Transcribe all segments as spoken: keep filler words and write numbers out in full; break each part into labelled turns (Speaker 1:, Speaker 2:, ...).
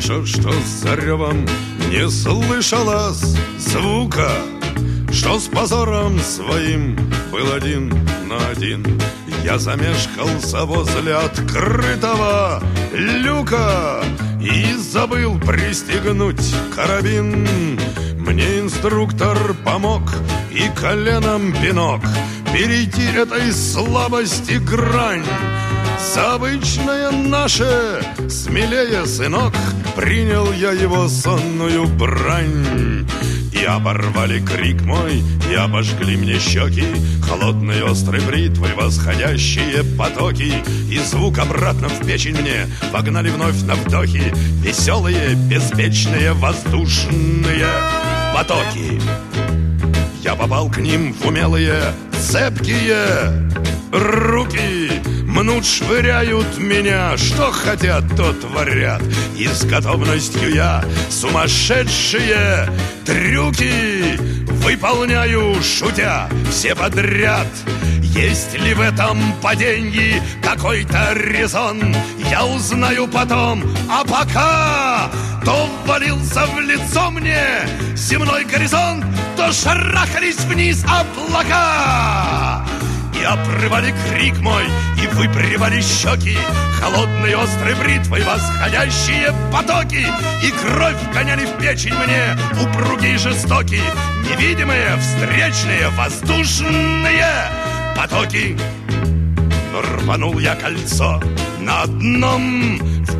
Speaker 1: Хорошо, что за ревом не слышалось звука, что с позором своим был один на один. Я замешкался возле открытого люка и забыл пристегнуть карабин. Мне инструктор помог и коленом пинок перейти этой слабости грань. За обычное наше смелее, сынок, принял я его сонную брань. И оборвали крик мой, и обожгли мне щеки холодной острой бритвой восходящие потоки. И звук обратно в печень мне погнали вновь на вдохи веселые, беспечные, воздушные потоки. Я попал к ним в умелые, цепкие руки. Мнут, швыряют меня, что хотят, то творят. И с готовностью я сумасшедшие трюки выполняю, шутя, все подряд. Есть ли в этом падении какой-то резон, я узнаю потом, а пока то ввалился в лицо мне земной горизонт, то шарахались вниз облака. И обрывали крик мой, и выпрямали щеки холодной острой бритвой восходящие потоки. И кровь гоняли в печень мне упругие жестокие, невидимые встречные воздушные потоки. Но рванул я кольцо на одном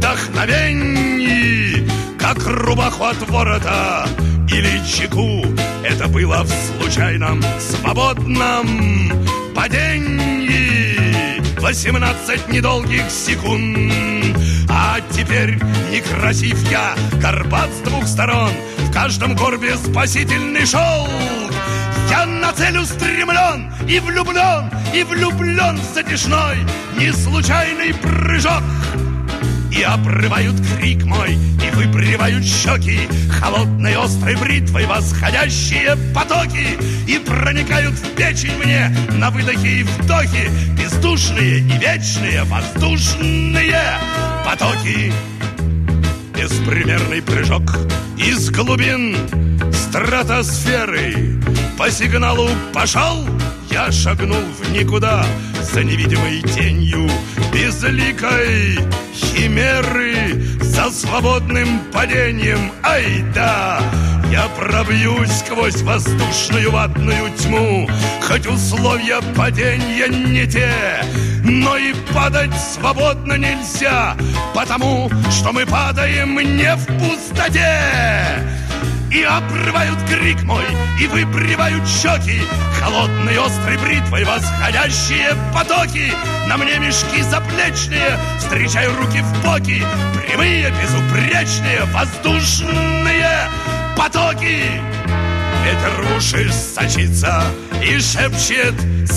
Speaker 1: вдохновении, как рубаху от ворота или чеку. Это было в случайном свободном падении восемнадцать недолгих секунд. А теперь некрасив я, горбат с двух сторон, в каждом горбе спасительный шелк. Я на цель устремлен и влюблен, и влюблен в затяжной неслучайный прыжок. И обрывают крик мой, и выпрямляют щеки холодной острой бритвой восходящие потоки. И проникают в печень мне на выдохе и вдохе бездушные и вечные воздушные потоки. Беспримерный прыжок из глубин стратосферы. По сигналу пошел, я шагнул в никуда за невидимой тенью безликой химеры, за свободным падением. Ай да, я пробьюсь сквозь воздушную ватную тьму, хоть условия падения не те, но и падать свободно нельзя, потому что мы падаем не в пустоте. И обрывают крик мой, и выпрямляют щеки холодной острой бритвой восходящие потоки. На мне мешки заплечные, встречаю руки в боки, прямые, безупречные, воздушные потоки. Ветер в уши сочится и шепчет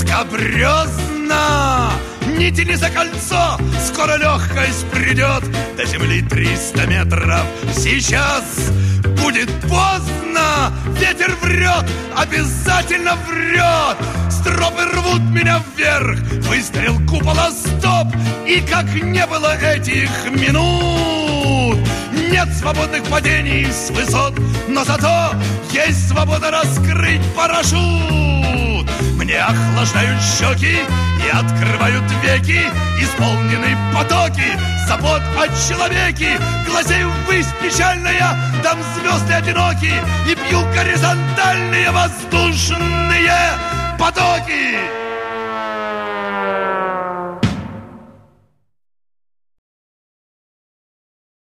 Speaker 1: скабрезно: не тяни за кольцо, скоро легкость придет. До земли триста метров, сейчас будет поздно. Ветер врет, обязательно врет. Стропы рвут меня вверх, выстрел купола, стоп. И как не было этих минут, нет свободных падений с высот, но зато есть свобода раскрыть парашют. Мне охлаждают щеки и открывают веки исполненные потоки забот о человеке. Глазею ввысь печальная, там звезды одиноки, и пью горизонтальные воздушные потоки.